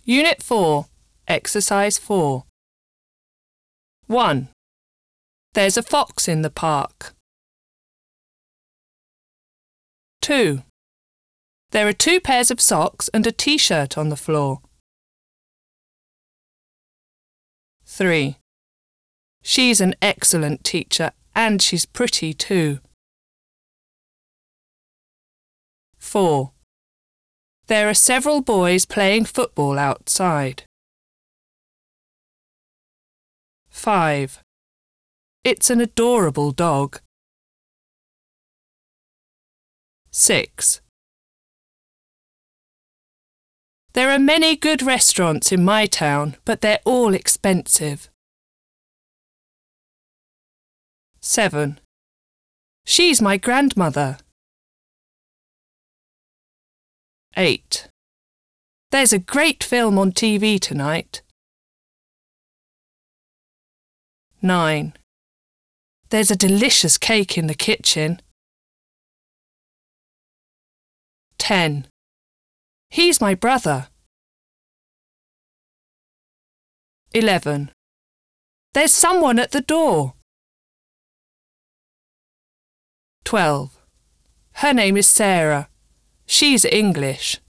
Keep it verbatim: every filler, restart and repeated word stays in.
Unit four, Exercise four. one. There's a fox in the park. two. There are two pairs of socks and a t-shirt on the floor. three. She's an excellent teacher and she's pretty too. four. There are several boys playing football outside. five. It's an adorable dog. six. There are many good restaurants in my town, but they're all expensive. seven. She's my grandmother. eight. There's a great film on T V tonight. nine. There's a delicious cake in the kitchen. ten. He's my brother. eleven. There's someone at the door. twelve. Her name is Sarah. She's English.